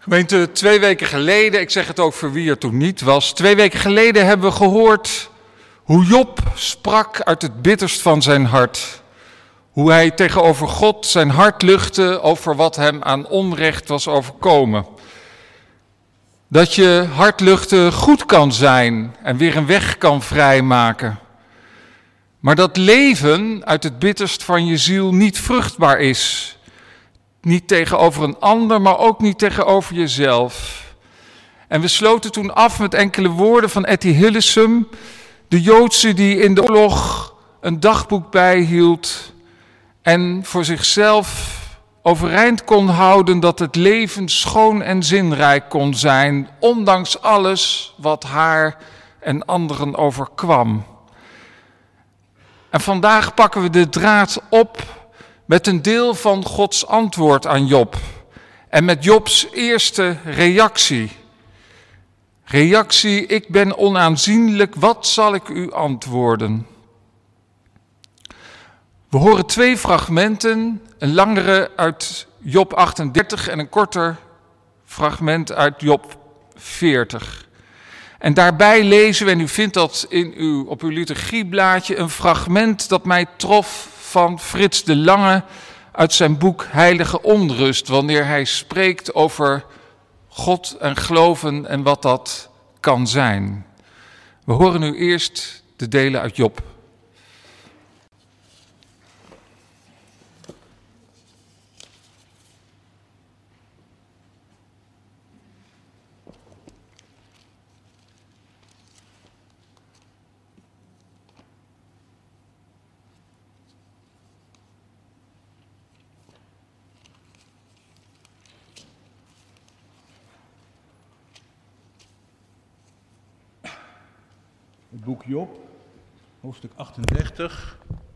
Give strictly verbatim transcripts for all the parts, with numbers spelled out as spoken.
Gemeente, twee weken geleden, ik zeg het ook voor wie er toen niet was, twee weken geleden hebben we gehoord hoe Job sprak uit het bitterst van zijn hart. Hoe hij tegenover God zijn hart luchtte over wat hem aan onrecht was overkomen. Dat je hart luchten goed kan zijn en weer een weg kan vrijmaken. Maar dat leven uit het bitterst van je ziel niet vruchtbaar is. Niet tegenover een ander, maar ook niet tegenover jezelf. En we sloten toen af met enkele woorden van Etty Hillesum, de Joodse die in de oorlog een dagboek bijhield en voor zichzelf overeind kon houden dat het leven schoon en zinrijk kon zijn, ondanks alles wat haar en anderen overkwam. En vandaag pakken we de draad op met een deel van Gods antwoord aan Job. En met Jobs eerste reactie. Reactie, ik ben onaanzienlijk, wat zal ik u antwoorden? We horen twee fragmenten, een langere uit Job achtendertig en een korter fragment uit Job veertig. En daarbij lezen we, en u vindt dat in uw, op uw liturgieblaadje, een fragment dat mij trof van Frits de Lange uit zijn boek Heilige Onrust, wanneer hij spreekt over God en geloven en wat dat kan zijn. We horen nu eerst de delen uit Job. Het boek Job, hoofdstuk achtendertig.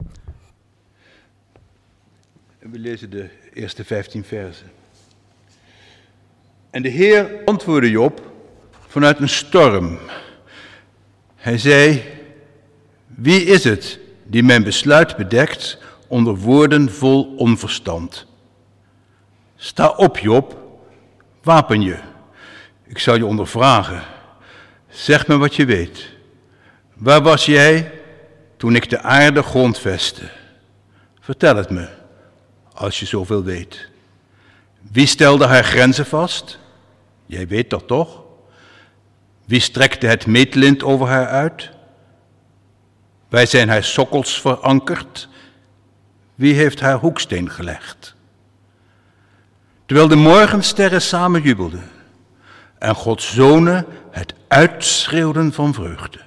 En we lezen de eerste vijftien versen. En de Heer antwoordde Job vanuit een storm. Hij zei, wie is het die mijn besluit bedekt onder woorden vol onverstand? Sta op, Job, wapen je. Ik zal je ondervragen. Zeg me wat je weet. Waar was jij toen ik de aarde grondvestte? Vertel het me, als je zoveel weet. Wie stelde haar grenzen vast? Jij weet dat toch? Wie strekte het meetlint over haar uit? Wij zijn haar sokkels verankerd. Wie heeft haar hoeksteen gelegd? Terwijl de morgensterren samen jubelden en Gods zonen het uitschreeuwden van vreugde.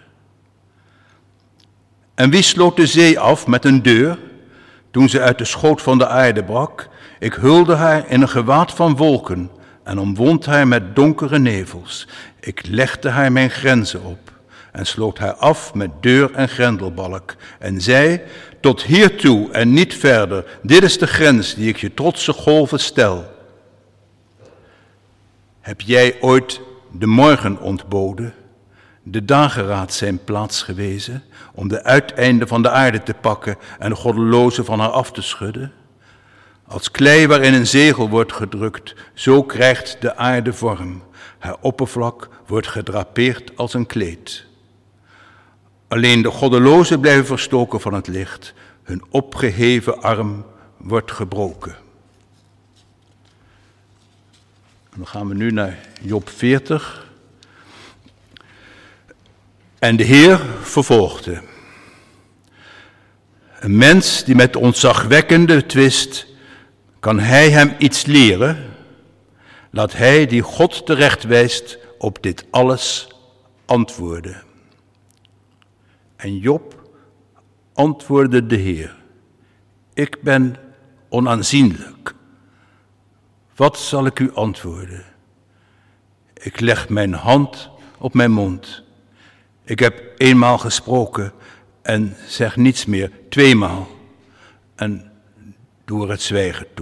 En wie sloot de zee af met een deur, toen ze uit de schoot van de aarde brak? Ik hulde haar in een gewaad van wolken en omwond haar met donkere nevels. Ik legde haar mijn grenzen op en sloot haar af met deur en grendelbalk. En zei, tot hiertoe en niet verder, dit is de grens die ik je trotse golven stel. Heb jij ooit de morgen ontboden, de dageraad zijn plaats gewezen, om de uiteinden van de aarde te pakken en de goddelozen van haar af te schudden? Als klei waarin een zegel wordt gedrukt, zo krijgt de aarde vorm. Haar oppervlak wordt gedrapeerd als een kleed. Alleen de goddelozen blijven verstoken van het licht. Hun opgeheven arm wordt gebroken. En dan gaan we nu naar Job veertig. En de Heer vervolgde. Een mens die met ontzagwekkende twist, kan hij hem iets leren? Laat hij die God terechtwijst op dit alles antwoorden. En Job antwoordde de Heer, ik ben onaanzienlijk. Wat zal ik u antwoorden? Ik leg mijn hand op mijn mond. Ik heb eenmaal gesproken en zeg niets meer, tweemaal. En doe er het zwijgen toe.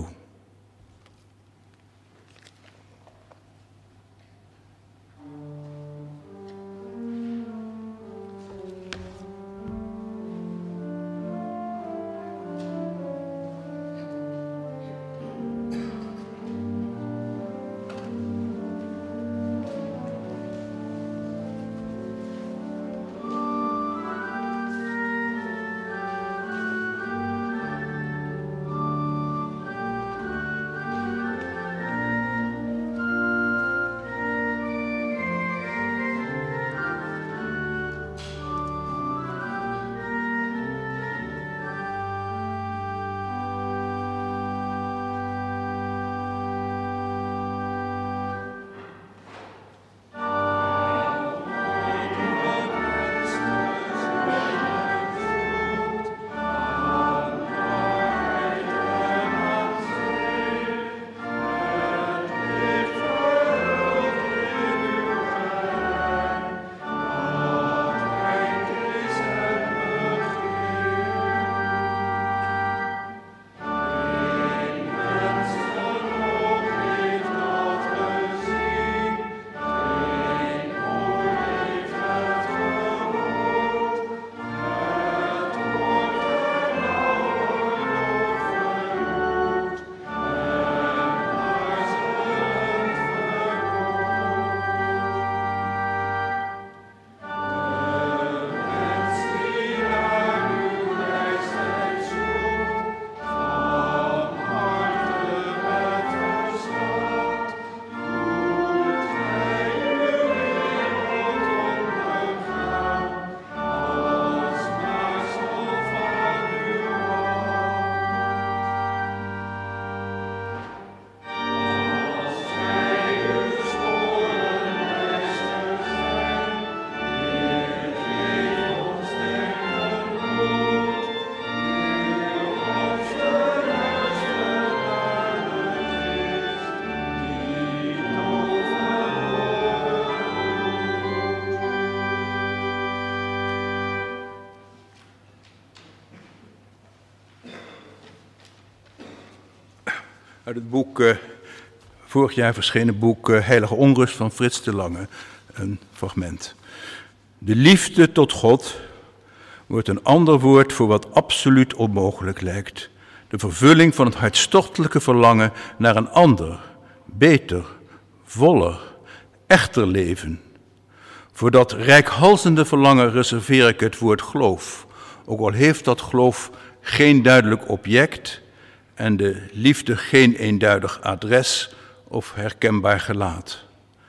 uit het boek, uh, vorig jaar verschenen boek uh, Heilige Onrust van Frits de Lange, een fragment. De liefde tot God wordt een ander woord voor wat absoluut onmogelijk lijkt. De vervulling van het hartstochtelijke verlangen naar een ander, beter, voller, echter leven. Voor dat reikhalzende verlangen reserveer ik het woord geloof, ook al heeft dat geloof geen duidelijk object en de liefde geen eenduidig adres of herkenbaar gelaat.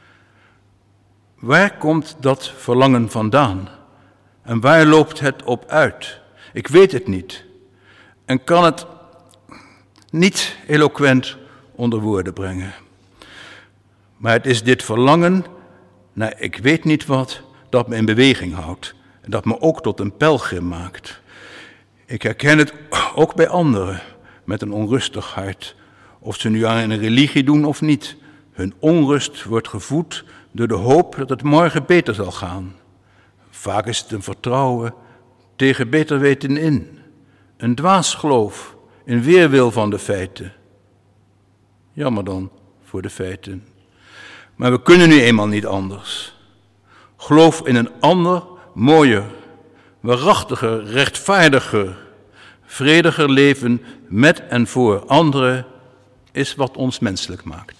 Waar komt dat verlangen vandaan? En waar loopt het op uit? Ik weet het niet en kan het niet eloquent onder woorden brengen. Maar het is dit verlangen naar ik weet niet wat dat me in beweging houdt en dat me ook tot een pelgrim maakt. Ik herken het ook bij anderen met een onrustig hart, of ze nu aan een religie doen of niet. Hun onrust wordt gevoed door de hoop dat het morgen beter zal gaan. Vaak is het een vertrouwen tegen beter weten in, een dwaas geloof in weerwil van de feiten. Jammer dan voor de feiten. Maar we kunnen nu eenmaal niet anders. Geloof in een ander, mooier, waarachtiger, rechtvaardiger, vrediger leven met en voor anderen is wat ons menselijk maakt.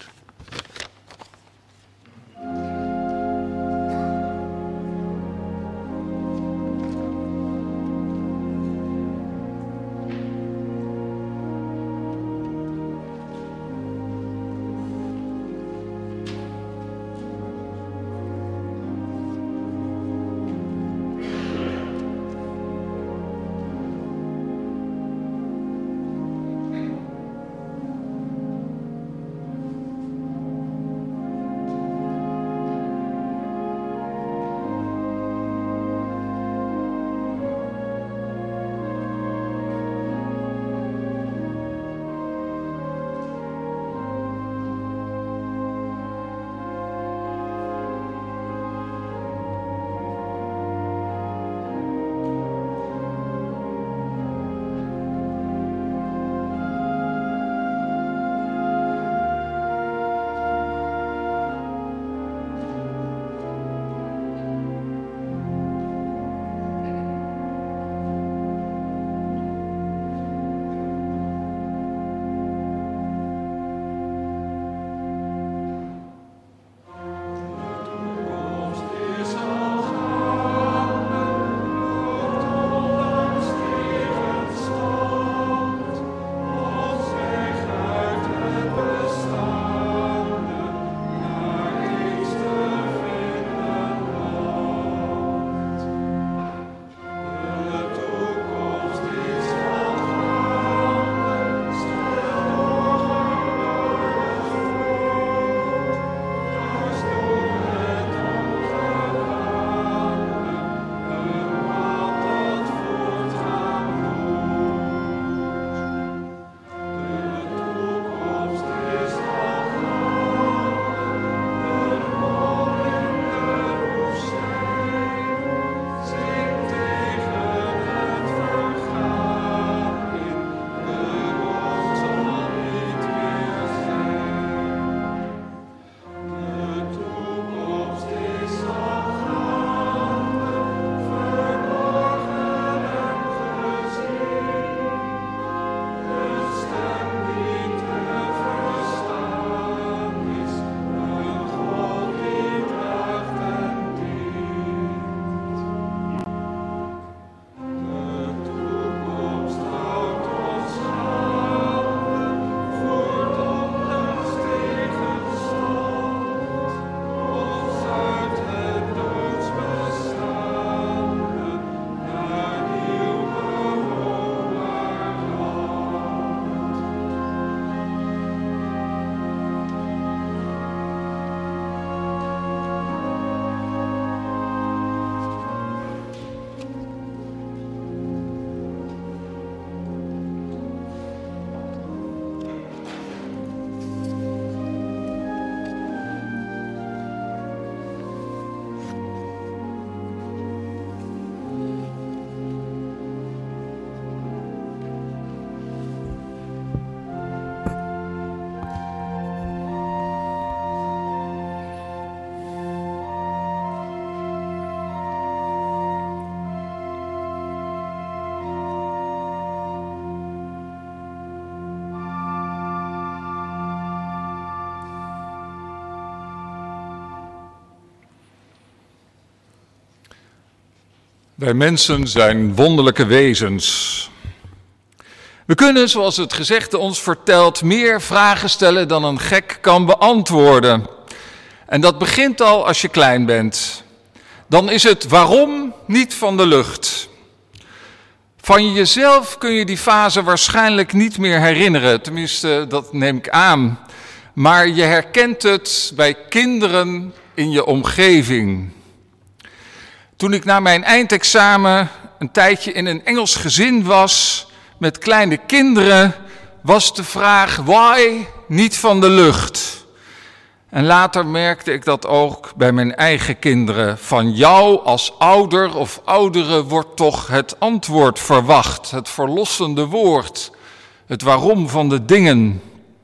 Wij mensen zijn wonderlijke wezens. We kunnen, zoals het gezegde ons vertelt, meer vragen stellen dan een gek kan beantwoorden. En dat begint al als je klein bent. Dan is het waarom niet van de lucht. Van jezelf kun je die fase waarschijnlijk niet meer herinneren, tenminste dat neem ik aan. Maar je herkent het bij kinderen in je omgeving. Toen ik na mijn eindexamen een tijdje in een Engels gezin was met kleine kinderen, was de vraag why niet van de lucht. En later merkte ik dat ook bij mijn eigen kinderen. Van jou als ouder of oudere wordt toch het antwoord verwacht, het verlossende woord, het waarom van de dingen.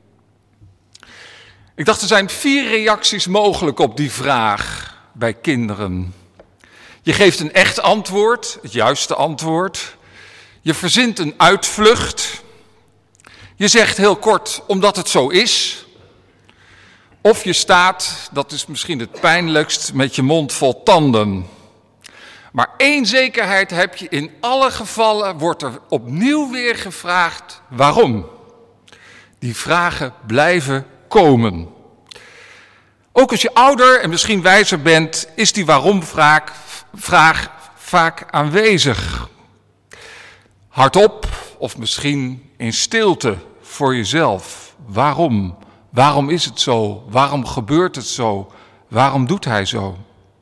Ik dacht, er zijn vier reacties mogelijk op die vraag bij kinderen. Je geeft een echt antwoord, het juiste antwoord. Je verzint een uitvlucht. Je zegt heel kort, omdat het zo is. Of je staat, dat is misschien het pijnlijkst, met je mond vol tanden. Maar één zekerheid heb je, in alle gevallen wordt er opnieuw weer gevraagd waarom. Die vragen blijven komen. Ook als je ouder en misschien wijzer bent, is die waarom-vraag vraag vaak aanwezig. Hardop of misschien in stilte voor jezelf. Waarom? Waarom is het zo? Waarom gebeurt het zo? Waarom doet hij zo?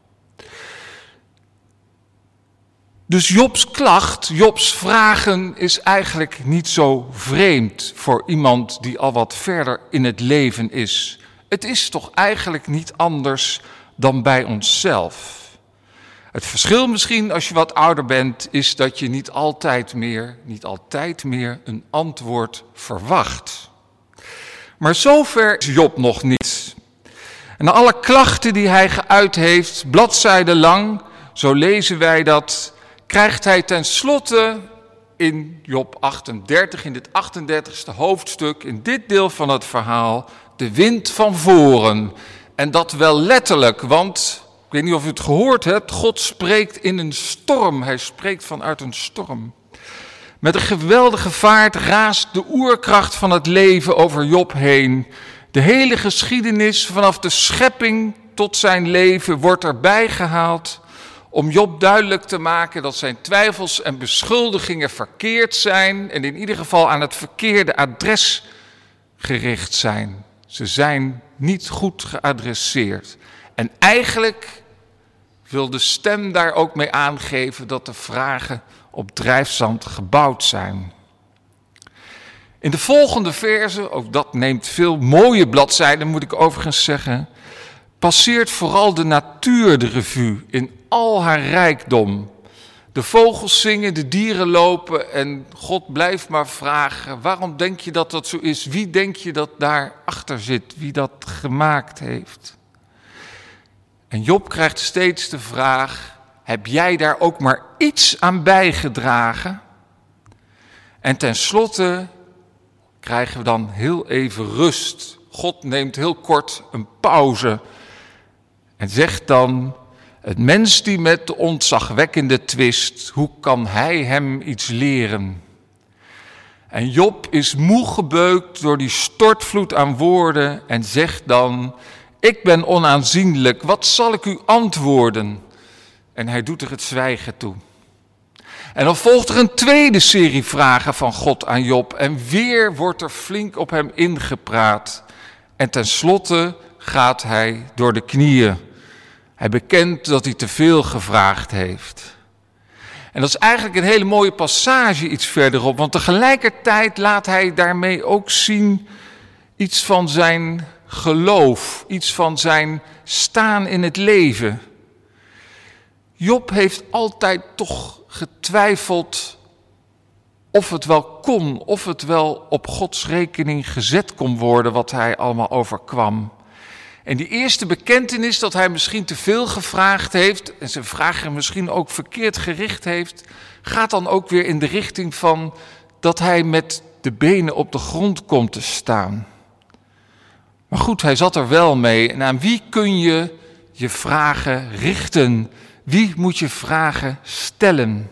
Dus Jobs klacht, Jobs vragen is eigenlijk niet zo vreemd voor iemand die al wat verder in het leven is. Het is toch eigenlijk niet anders dan bij onszelf. Het verschil misschien als je wat ouder bent is dat je niet altijd meer, niet altijd meer een antwoord verwacht. Maar zover is Job nog niet. En na alle klachten die hij geuit heeft, bladzijden lang, zo lezen wij dat, krijgt hij tenslotte in Job achtendertig, in dit achtendertigste hoofdstuk, in dit deel van het verhaal, de wind van voren. En dat wel letterlijk, want ik weet niet of u het gehoord hebt, God spreekt in een storm. Hij spreekt vanuit een storm. Met een geweldige vaart raast de oerkracht van het leven over Job heen. De hele geschiedenis vanaf de schepping tot zijn leven wordt erbij gehaald om Job duidelijk te maken dat zijn twijfels en beschuldigingen verkeerd zijn en in ieder geval aan het verkeerde adres gericht zijn. Ze zijn niet goed geadresseerd. En eigenlijk wil de stem daar ook mee aangeven dat de vragen op drijfzand gebouwd zijn. In de volgende verse, ook dat neemt veel mooie bladzijden, moet ik overigens zeggen, passeert vooral de natuur de revue in al haar rijkdom. De vogels zingen, de dieren lopen en God blijft maar vragen, waarom denk je dat dat zo is? Wie denk je dat daarachter zit? Wie dat gemaakt heeft? En Job krijgt steeds de vraag, heb jij daar ook maar iets aan bijgedragen? En tenslotte krijgen we dan heel even rust. God neemt heel kort een pauze en zegt dan, het mens die met de ontzagwekkende twist, hoe kan hij hem iets leren? En Job is moe gebeukt door die stortvloed aan woorden en zegt dan, ik ben onaanzienlijk, wat zal ik u antwoorden? En hij doet er het zwijgen toe. En dan volgt er een tweede serie vragen van God aan Job. En weer wordt er flink op hem ingepraat. En tenslotte gaat hij door de knieën. Hij bekent dat hij te veel gevraagd heeft. En dat is eigenlijk een hele mooie passage iets verderop. Want tegelijkertijd laat hij daarmee ook zien iets van zijn geloof. Iets van zijn staan in het leven. Job heeft altijd toch getwijfeld of het wel kon, of het wel op Gods rekening gezet kon worden wat hij allemaal overkwam. En die eerste bekentenis dat hij misschien te veel gevraagd heeft en zijn vragen misschien ook verkeerd gericht heeft, gaat dan ook weer in de richting van dat hij met de benen op de grond komt te staan. Maar goed, hij zat er wel mee. En aan wie kun je je vragen richten? Wie moet je vragen stellen?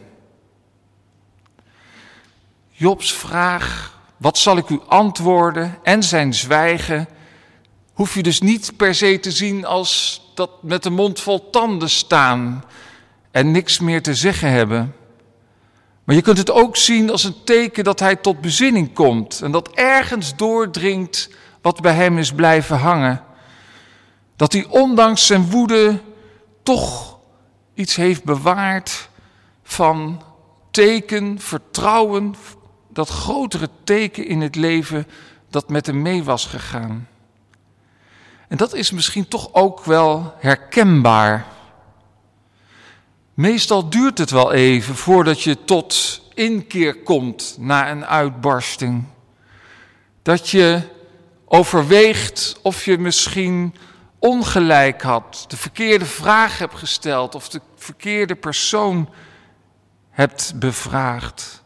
Jobs vraag, wat zal ik u antwoorden, en zijn zwijgen, hoef je dus niet per se te zien als dat met de mond vol tanden staan en niks meer te zeggen hebben. Maar je kunt het ook zien als een teken dat hij tot bezinning komt en dat ergens doordringt wat bij hem is blijven hangen. Dat hij ondanks zijn woede toch iets heeft bewaard van teken, vertrouwen, dat grotere teken in het leven dat met hem mee was gegaan. En dat is misschien toch ook wel herkenbaar. Meestal duurt het wel even voordat je tot inkeer komt na een uitbarsting. Dat je overweegt of je misschien ongelijk had, de verkeerde vraag hebt gesteld of de verkeerde persoon hebt bevraagd.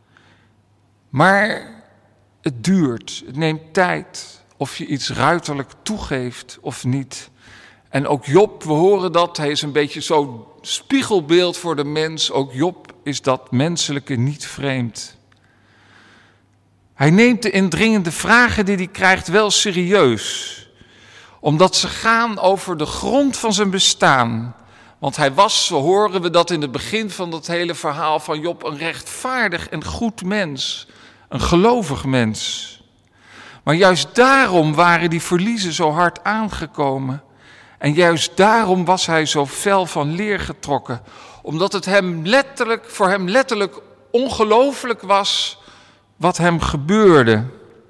Maar het duurt, het neemt tijd of je iets ruiterlijk toegeeft of niet. En ook Job, we horen dat, hij is een beetje zo'n spiegelbeeld voor de mens. Ook Job is dat menselijke niet vreemd. Hij neemt de indringende vragen die hij krijgt wel serieus, omdat ze gaan over de grond van zijn bestaan. Want hij was, zo horen we dat in het begin van dat hele verhaal van Job, een rechtvaardig en goed mens, een gelovig mens. Maar juist daarom waren die verliezen zo hard aangekomen. En juist daarom was hij zo fel van leer getrokken. Omdat het hem letterlijk, voor hem letterlijk ongelooflijk was wat hem gebeurde.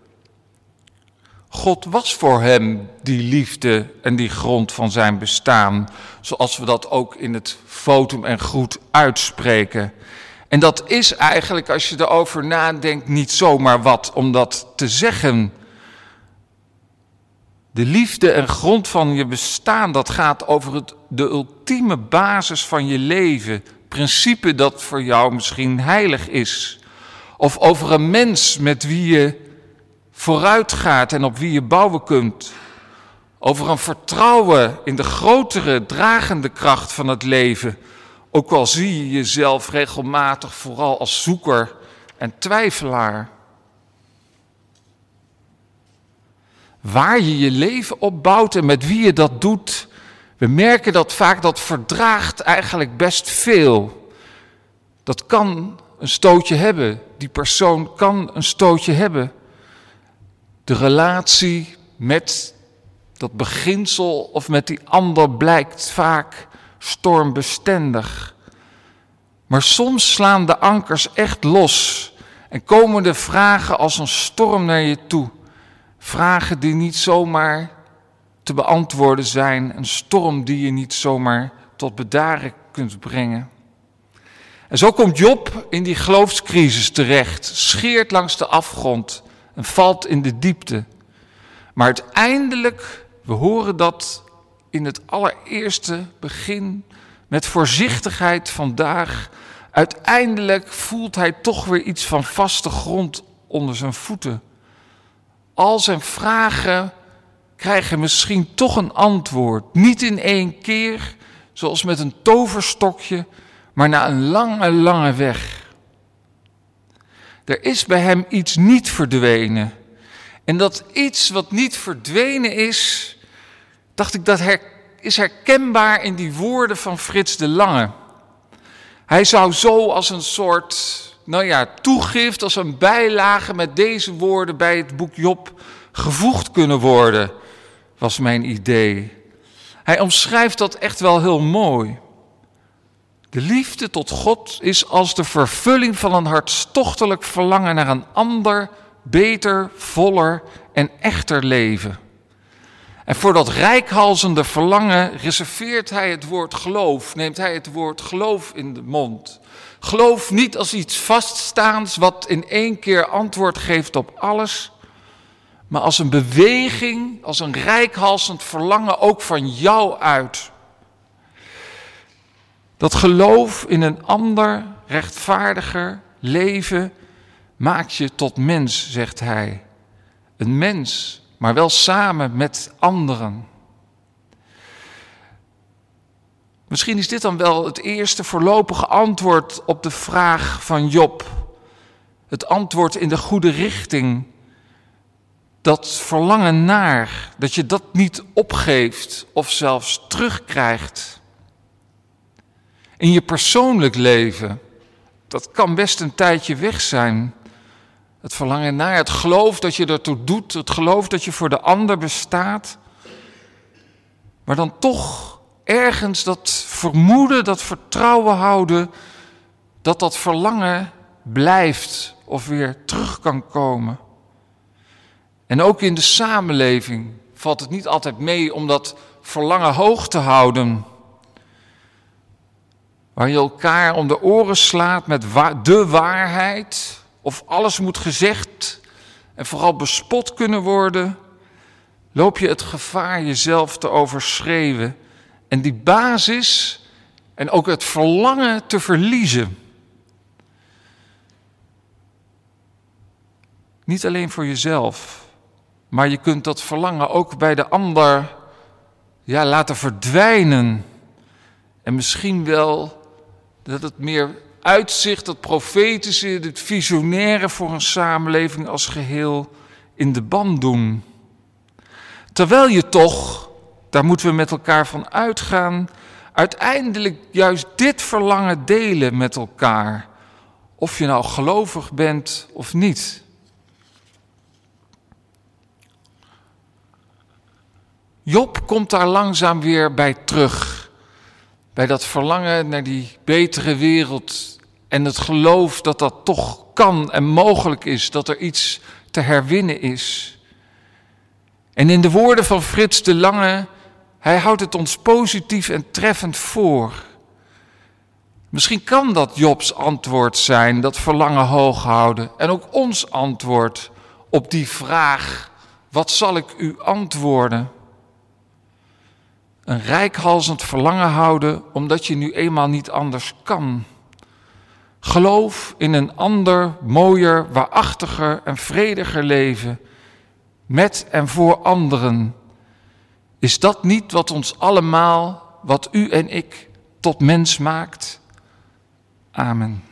God was voor hem die liefde en die grond van zijn bestaan. Zoals we dat ook in het Votum en Groet uitspreken. En dat is eigenlijk, als je erover nadenkt, niet zomaar wat om dat te zeggen. De liefde en grond van je bestaan, dat gaat over het, de ultieme basis van je leven. Principe dat voor jou misschien heilig is. Of over een mens met wie je vooruit gaat en op wie je bouwen kunt. Over een vertrouwen in de grotere, dragende kracht van het leven. Ook al zie je jezelf regelmatig vooral als zoeker en twijfelaar. Waar je je leven op bouwt en met wie je dat doet, we merken dat vaak, dat verdraagt eigenlijk best veel. Dat kan een stootje hebben, die persoon kan een stootje hebben. De relatie met dat beginsel of met die ander blijkt vaak stormbestendig. Maar soms slaan de ankers echt los en komen de vragen als een storm naar je toe. Vragen die niet zomaar te beantwoorden zijn, een storm die je niet zomaar tot bedaren kunt brengen. En zo komt Job in die geloofscrisis terecht, scheert langs de afgrond en valt in de diepte. Maar uiteindelijk, we horen dat in het allereerste begin, met voorzichtigheid vandaag, uiteindelijk voelt hij toch weer iets van vaste grond onder zijn voeten. Al zijn vragen krijgen misschien toch een antwoord. Niet in één keer, zoals met een toverstokje, maar na een lange, lange weg. Er is bij hem iets niet verdwenen. En dat iets wat niet verdwenen is, dacht ik, dat her, is herkenbaar in die woorden van Frits de Lange. Hij zou zo als een soort, nou ja, toegift, als een bijlage met deze woorden bij het boek Job gevoegd kunnen worden, was mijn idee. Hij omschrijft dat echt wel heel mooi. De liefde tot God is als de vervulling van een hartstochtelijk verlangen naar een ander, beter, voller en echter leven. En voor dat reikhalzende verlangen reserveert hij het woord geloof, neemt hij het woord geloof in de mond. Geloof niet als iets vaststaands wat in één keer antwoord geeft op alles, maar als een beweging, als een reikhalzend verlangen ook van jou uit. Dat geloof in een ander, rechtvaardiger leven maakt je tot mens, zegt hij. Een mens, maar wel samen met anderen. Misschien is dit dan wel het eerste voorlopige antwoord op de vraag van Job. Het antwoord in de goede richting. Dat verlangen naar, dat je dat niet opgeeft of zelfs terugkrijgt. In je persoonlijk leven, dat kan best een tijdje weg zijn. Het verlangen naar, het geloof dat je ertoe doet, het geloof dat je voor de ander bestaat. Maar dan toch ergens dat vermoeden, dat vertrouwen houden, dat dat verlangen blijft of weer terug kan komen. En ook in de samenleving valt het niet altijd mee om dat verlangen hoog te houden. Waar je elkaar om de oren slaat met wa- de waarheid, of alles moet gezegd en vooral bespot kunnen worden, loop je het gevaar jezelf te overschreeuwen en die basis en ook het verlangen te verliezen. Niet alleen voor jezelf, maar je kunt dat verlangen ook bij de ander ja, laten verdwijnen. En misschien wel dat het meer uitzicht, dat profetische, het visionaire voor een samenleving als geheel in de ban doen. Terwijl je toch, daar moeten we met elkaar van uitgaan, uiteindelijk juist dit verlangen delen met elkaar. Of je nou gelovig bent of niet. Job komt daar langzaam weer bij terug. Bij dat verlangen naar die betere wereld en het geloof dat dat toch kan en mogelijk is, dat er iets te herwinnen is. En in de woorden van Frits de Lange, hij houdt het ons positief en treffend voor. Misschien kan dat Jobs antwoord zijn, dat verlangen hoog houden. En ook ons antwoord op die vraag, wat zal ik u antwoorden? Een reikhalzend verlangen houden, omdat je nu eenmaal niet anders kan. Geloof in een ander, mooier, waarachtiger en vrediger leven. Met en voor anderen. Is dat niet wat ons allemaal, wat u en ik, tot mens maakt? Amen.